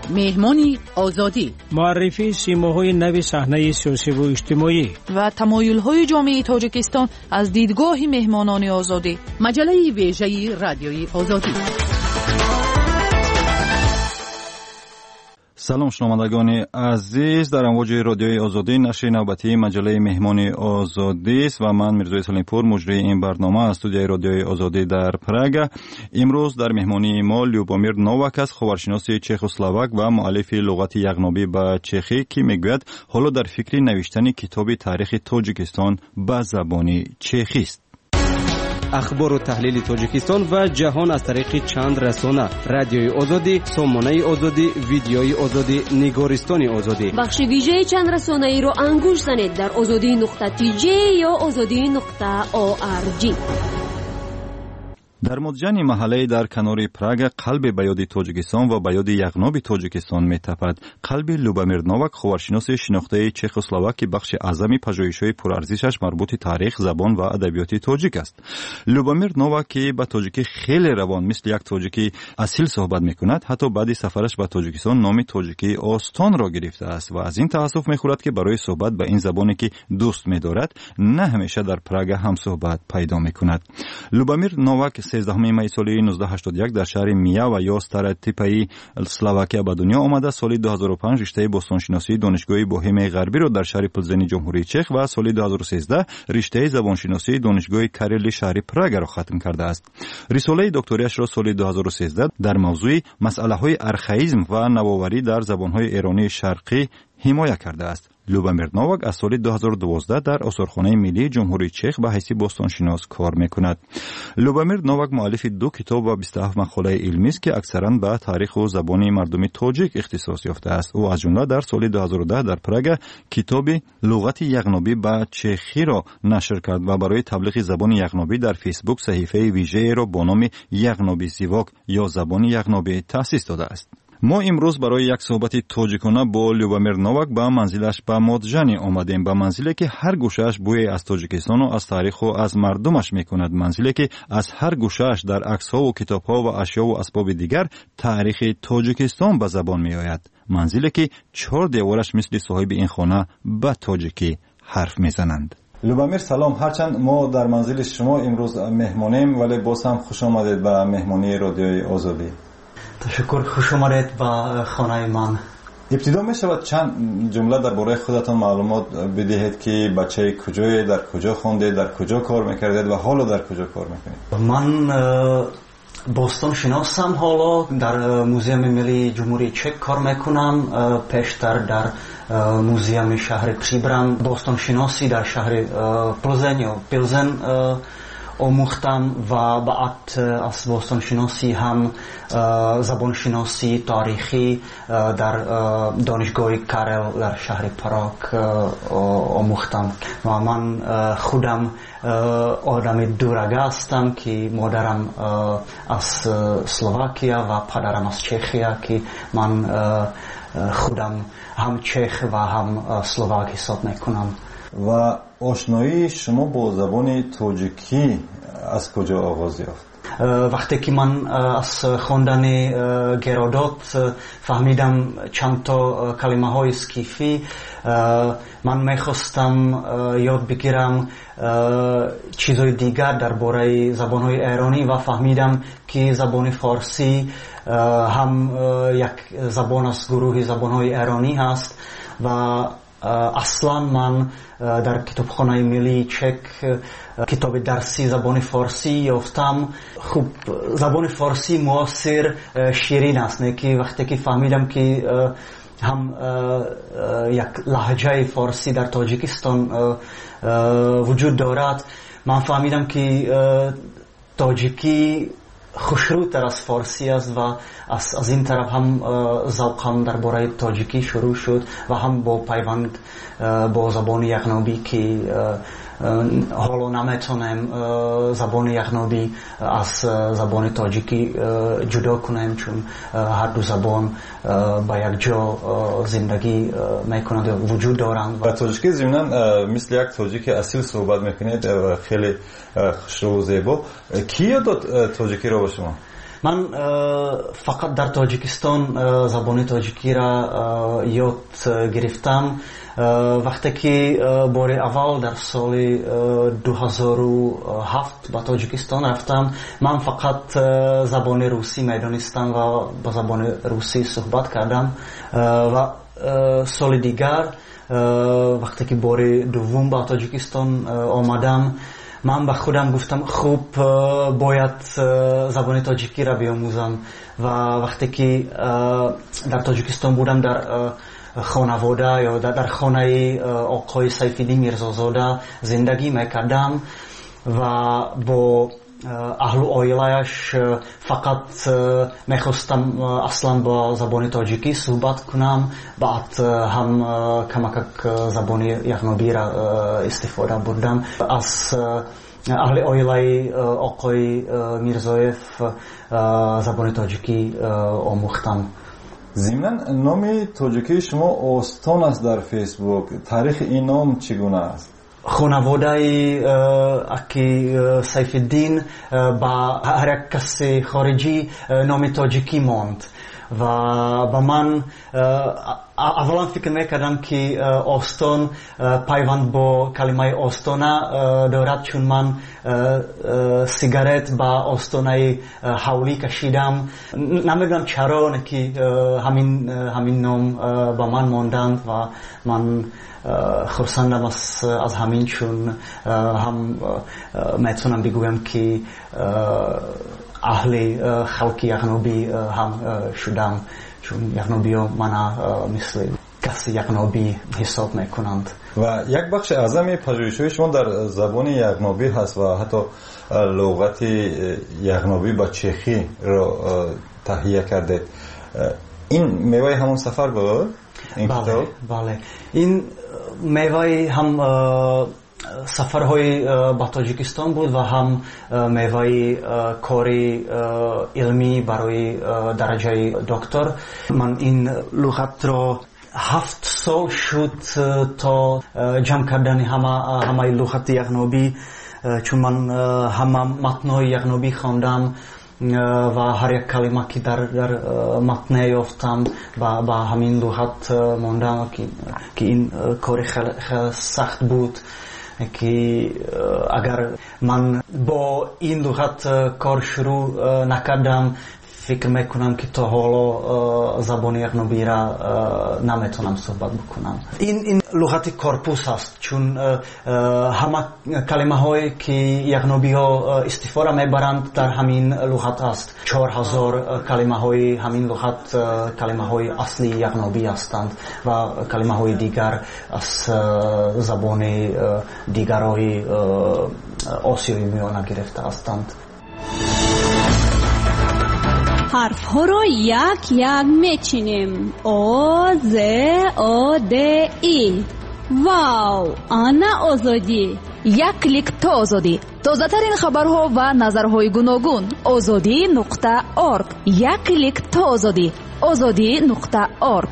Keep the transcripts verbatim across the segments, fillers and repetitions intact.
مهمانی آزادی، معرفی سیماهای نوی صحنه سیاسی و اجتماعی و تمایل‌های جامعه تاجیکستان از دیدگاه مهمانان آزادی. مجله ویژه رادیوی آزادی. سلام شنوندگان عزیز، در امواج رادیوی آزادی نشر نوبتی مجله مهمان آزادی است و من میرزا سلیمپور مجری این برنامه از استودیوی رادیوی آزادی در پراگ. امروز در مهمانی ما لیوبامیر نوواک است، خبرشناس چخسلواک و مؤلف لغت یغنابی به چخی که میگوید حالا در فکر نوشتن کتاب تاریخ تاجیکستان به زبان چخی است. اخبار و تحلیل تاجیکستان و جهان از طریق چند رسانه: رادیوی آزادی، سامانه آزادی، ویدیوی آزادی، نگارستان آزادی. بخش ویژه چند رسانه ای رو انگوش زنید در آزادی نقطه تی جی یا آزادی نقطه او آر جی. در مدجان محله در کنار پراگ قلب به یاد تاجیکستان و به یاد یغناب تاجیکستان میتپد. قلب لیوبامیر نوواک خبرشناس شناخته چخسلواک بخش اعظمی پژوهش‌های پرارزشش مربوط تاریخ، زبان و ادبیات تاجیک است. لیوبامیر نوواک که به تاجیکی خیلی روان مثل یک تاجیکی اصیل صحبت میکند، حتی بعد سفرش به تاجیکستان نام تاجیکی آستان را گرفته است و از این تأسف میخورد که برای صحبت به این زبانی که دوست می‌دارد نه همیشه در پراگ هم صحبت پیدا میکند. لیوبامیر نوواک سیزدهم می سال نوزده هشتاد و یک در شهر میا و یا ستارتیپای اسلواکیا به دنیا آمده. سال دو هزار و پنج رشته باستانشناسی دانشگاه بوهیم غربی را در شهر پلزن جمهوری چک و سال دو هزار و سیزده رشته زبانشناسی دانشگاه کاریل شهر پراگ را ختم کرده است. رساله دکتریش را سال دو هزار و سیزده در موضوع مسئله‌های ارخائیسم و نوآوری در زبان‌های ایرانی شرقی حمایه کرده است. لیوبامیر نوواک از سال دو هزار و دوازده در آثارخانه ملی جمهوری چک به حیث باستانشناس کار میکند. لیوبامیر نوواک مؤلف دو کتاب و بیست و هفت مقاله علمی است که اکثرا به تاریخ و زبان مردم تاجیک اختصاص یافته است. او از جمله در سال دو هزار و ده در پراگ کتاب لغت یغنابی به چخی را نشر کرد و برای تبلیغ زبان یغنابی در فیسبوک صحیفه ویژه‌ای را با نام یغنابی زیواک یا زبان یغنابی تأسیس داده است. ما امروز برای یک صحبت تاجیکانه با لیوبامیر نوواک به منزلش به مدجانی آمدیم، به منزلی که هر گوشه‌اش بوی از تاجیکستان و از تاریخ و از مردمش میکند، منزلی که از هر گوشه‌اش در عکس‌ها و کتاب‌ها و اشیا و اسباب دیگر تاریخ تاجیکستان به زبان میآید، منزلی که چهار دیوارش مثل صاحب این خانه به تاجیکی حرف میزنند. لیوبامیر سلام، هرچند ما در منزل شما امروز مهمانیم ولی باز هم خوش آمدید به مهمانی رادیوی آزادی. تشکر، خوش آمدید به خانه من. ابتدا می شود چند جمله درباره خودتان معلومات بدهید که بچه کجایی، در کجا خوندید، در کجا کار میکردید و حالا در کجا کار میکنید؟ من باستان شناسم، حالا در موزیم ملی جمهوری چک کار میکنم. پیشتر در موزیم شهر پریبران باستان شناسی در شهر پلزن یا پلزن آموختم و بعد از باستان شناسی هم زبان شناسی تاریخی در دانشگاه کارل در شهر پراگ آموختم و من خودم آدم دورگه هستم که مادرم از سلواکیا و پدرم از چخیا که من خودم هم چخ و هم سلواک حساب میکنم. و آشنایی شما با زبان تاجیکی از کجا آغاز یافت؟ وقتی که من از خواندن گرادات فهمیدم چند تا کلمه های اسکیفی، من میخواستم یاد بگیرم چیزهای دیگر درباره زبانهای ایرانی و فهمیدم که زبان فارسی هم یک زبان از گروه زبانهای ایرانی هست و اصلا من در کتابخانه ملی چک کتاب درسی زبان فارسی یافتم. خوب زبان فارسی معاصر شیرین است، نه که وقتی که فهمیدم که هم یک لهجه فارسی در تاجیکستان وجود دارد، من فهمیدم که تاجیکی خوشروتر از فارسی است و از, از این طرف هم ذوقم درباره تاجیکی شروع شد و هم با پیوند با زبان یغنابی که حالا نمیتونم زبان یغنابی از زبان تاجیکی جدا کنم، چون هر دو زبان با یک جا زندگی میکنند و وجود دارند. و تاجیکی ضمناً مثل یک تاجیک اصیل صحبت میکنید، خیلی خوشرو و زیبا. کی یاد داد تاجیکی را به شما؟ من فقط در تاجیکستان زبان تاجیکی را یاد گرفتم وقتی که بار اول در سال دو هزار و هفت به تاجیکستان رفتم. من فقط زبان روسی میدانستم و با زبان روسی صحبت کردم و سال دیگر وقتی که بار دوم به تاجیکستان آمدم من به خودم گفتم خوب باید زبان تاجیکی را بیاموزم و وقتی که در تاجیکستان بودم در خانواده یا در خانه آقای سیفالدین میرزازاده زندگی میکردم و با اهل و عائله‌اش فقط میخواستم اصلا با زبان تاجیکی صحبت کنم. بعد هم کمک زبان یغنوبی را استفاده بردم. از اهل عائله آقای میرزایف زبان تاجیکی آموختم. ضمناً نام تاجیکی شما آستان است در فیسبوک. تاریخ این نام چگونه است؟ خانواده اکی سیفالدین با هر یک کس خارجی نام تاجیکی ماند و با من اولا فکر میکردم که آستان پیوند با کلمه آستانه دارد چون من سیگارت با آستانه حولی کشیدم. نمیدونم چرا که همین همین نام با من ماندند و من خرسندم از از همین چون هم میتونم بگویم که اهل خلق یغنوبی هم شدم چون یغنوبی ها من مثل کسی یغنوبی حساب میکنند. و یک بخش اعظم پژوهش‌های شما در زبان یغنوبی هست و حتی لغت یغنوبی با چخی را تهیه کرده. این میوه همون سفر بود؟ این بله کتاب؟ بله این میوه هم سفرهای با تاجیکستان بود و هم میوه کاری علمی برای درجه دکتر. من این لغت را هفت سال شد تا جمع کردن همه همه لغت یغنوبی چون من همه متن‌های یغنوبی خواندم و هر یک کلمه که در, در متن یافتم با, با همین لغت ماندم که, که این کار خیلی, خیلی سخت بود که اگر من با این لغت کار شروع نکردم فکر میکنم که تا حالا زبان یغنوبی را نمیتونم صحبت بکنم. این این لغت کارپوس است چون همه کلمه هایی که یغنوبی ها استفاده میبرند در همین لغت است. چهار هزار کلمه های همین لغت کلمه های اصلی یغنوبی هستند و کلمه های دیگر از زبان دیگرهای آسیایی میانه گرفته هستند. حرف ها رو یک یک میچینیم. او ز او د ای. واو، آنا آزادی. یک کلیک تا آزادی. تازه ترین خبرها و نظرهای گوناگون. آزادی نقطه اورگ. یک کلیک تا آزادی. آزادی نقطه اورگ.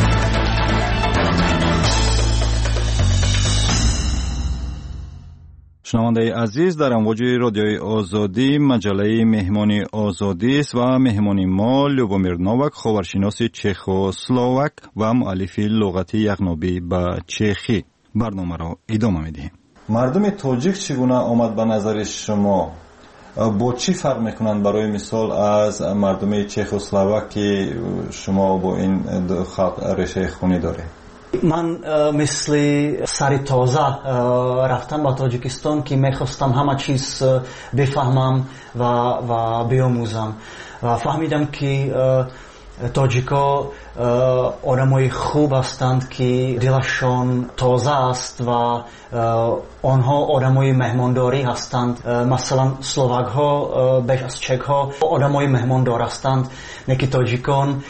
شنونده عزیز، در امواج رادیوی آزادی مجله مهمانی آزادی است و مهمانی ما لوبومیر نوواک، خاورشناس چخسلواک و مؤلف لغت یغنوبی به چخی. برنامه را ادامه میدیم. مردم تاجیک چگونه آمد به نظر شما؟ با چی فرق میکنند برای مثال از مردم چخسلواک که شما با این خلق رشته خونی داره؟ من مثل سر تازه رفتم با تاجیکستان که میخواستم همه چیز بفهمم و و بیاموزم و فهمیدم که تاجیکا آدمای خوب هستند که دلشان تازه است و آنها آدمای مهمانداری هستند. مثلا سلوواک ها بیش از چک ها آدمای مهماندار هستند، نه که تاجیکان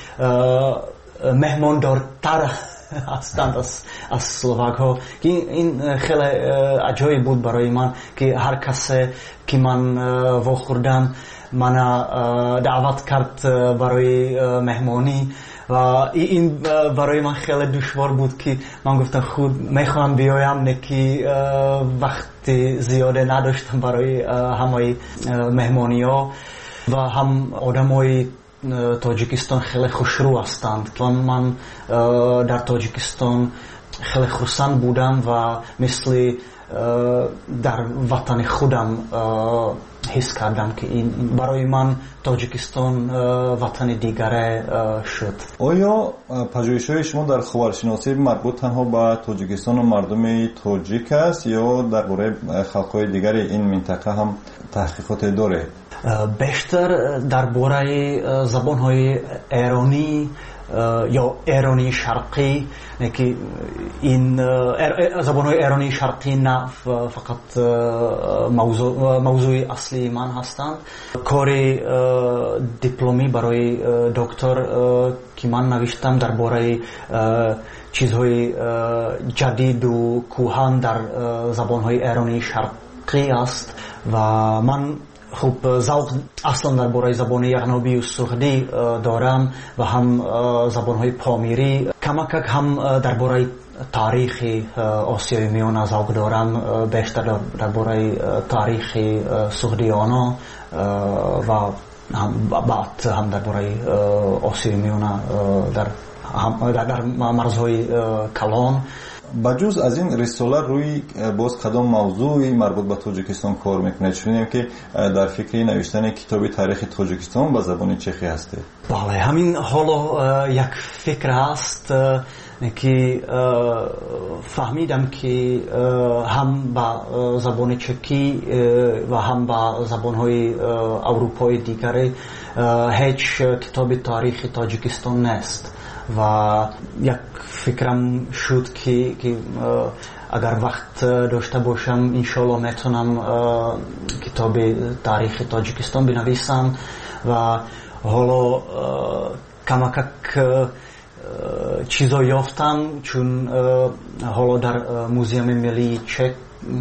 مهماندارتر هستند از از سلوواک ها. این خیلی عجایب بود برای من که هر کسی که من واخوردم من دعوت کرد برای مهمانی و این برای من خیلی دشوار بود که من گفتم خود میخوام بیایم، نه که وقت زیاده نداشتم برای همه مهمانی ها و هم آدمای تاجیکستان خیلی خوشرو هستند. من در تاجیکستان خیلی خرسند بودم و مثل در وطن خودم حس کردم که این برای من تاجیکستان وطن دیگره شد. آیا پژوهش‌های شما در خبرشناسی مربوط تنها به تاجیکستان و مردم تاجیک است یا درباره خلق‌های دیگر این منطقه هم تحقیقات داره؟ بیشتر درباره زبان‌های ایرانی یا ایرانی شرقی که این زبان‌های ایرانی شرقی نه فقط موضوع موضوع اصلی من هستند. کار دیپلمی برای دکتر که من نوشتم درباره چیزهای جدید و کهن در زبان‌های ایرانی شرقی است و من خوب ذوق اصلا درباره زبان یغنابی و سردی دارم و هم زبان‌های پامیری. کمک هم درباره تاریخ آسیای میانه ذوق دارم، بیشتر درباره تاریخ سردیانه و هم بعد هم درباره آسیای میانه در در مرزهای کلان. بجز از این رساله روی باز کدام موضوعی مربوط به تاجیکستان کار میکنید؟ شنیدیم که در فکر نوشتن کتاب تاریخ تاجیکستان به زبان چخی هستید. بله، همین حالا یک فکر هست که فهمیدم که هم با زبان چکی و هم با زبان‌های اروپایی دیگری هیچ کتاب تاریخ تاجیکستان نیست و یک فکرم شد که, که اگر وقت داشته باشم انشالله میتونم کتاب تاریخ تاجیکستان بنویسم و حالا کمک چیزا یافتم چون حالا در موزیم ملی چک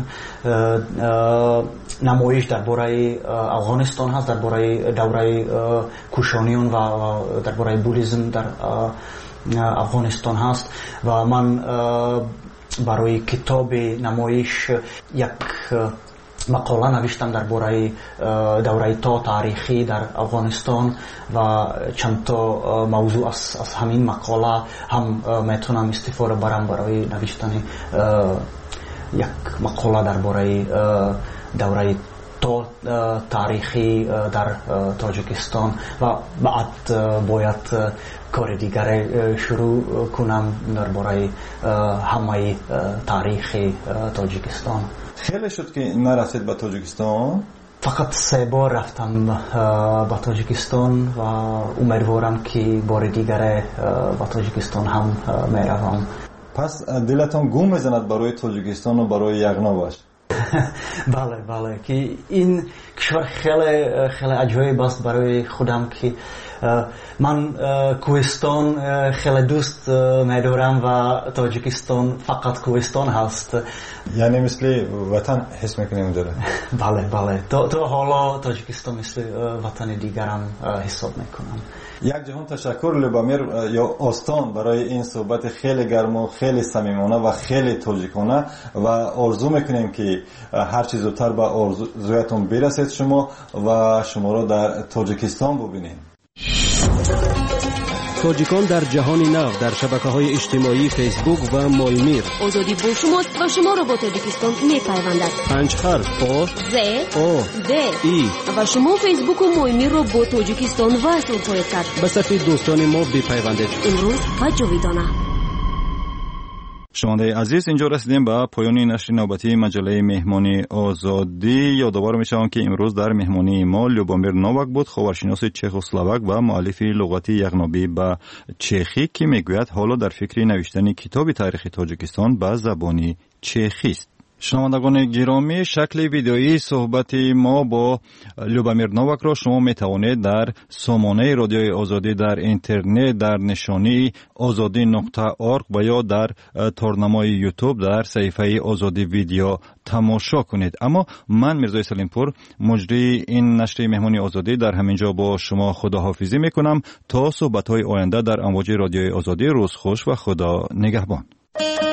نمایش درباره افغانستان هست، درباره دوره کوشانیان و درباره بودیسم در افغانستان هست و من برای کتاب نمایش یک مقاله نوشتم درباره دوره تا تاریخی در افغانستان و چند تا موضوع از, از همین مقاله هم میتونم استفاده برم برای نوشتن یک مقاله درباره دوره تا تاریخی در تاجیکستان و بعد باید کار دیگر شروع کنم درباره همه تاریخ تاجیکستان. خیلی شد که نرسید به تاجیکستان؟ فقط سه بار رفتم به تاجیکستان و امیدوارم که بار دیگر به تاجیکستان هم میروم. پس دلتان گم میزند برای تاجیکستان و برای یغنابش؟ بله بله که این کشور خیلی خیلی عجیب است برای خودم که من کوهستان خیلی دوست می‌دارم و تاجیکستان فقط کوهستان هست. یعنی مثل وطن حس می‌کنیم داره؟ بله بله تا, تا حالا تاجیکستان مثل وطن دیگرم حساب می‌کنم. یک جهان تشکر لوبامیر یا آستان برای این صحبت خیلی گرم و خیلی صمیمانه و خیلی تاجیکانه و آرزو میکنیم که هر چیز زودتر به آرزویتون برسید شما و شما را در تاجیکستان ببینیم. تاجیکان در جهان نو در شبکه‌های اجتماعی فیسبوک و مولمیر. آزادی با شماست و شما را با تاجیکستان می‌پیوندد. پنج حرف آ ز او د ای و شما فیسبوک و مولمیر را با تاجیکستان وصل خواهید کرد. به صفحه دوستان ما بپیوندید. امروز و جاویدانه. شنوندگان عزیز، اینجا رسیدیم به پایان نشر نوبتی مجله مهمانی آزادی. یادآور می‌شوم که امروز در مهمانی ما لوبامیر نوواک بود، خبرشناس چخسلواک و مؤلف لغت یغنابی به چخی که میگوید حالا در فکر نوشتن کتاب تاریخ تاجیکستان به زبان چخی است. شنوندگان گرامی، شکل ویدئویی صحبت ما با لوبامیر نوواک را شما می توانید در سامانه رادیوی آزادی در اینترنت در نشانی آزادی نقطه اورگ و یا در تارنمای یوتیوب در صفحه آزادی ویدیو تماشا کنید. اما من میرزای سلیمپور مجری این نشر مهمانی آزادی در همینجا با شما خداحافظی می کنم تا صحبت های آینده در امواج رادیوی آزادی. روز خوش و خدا نگهبان.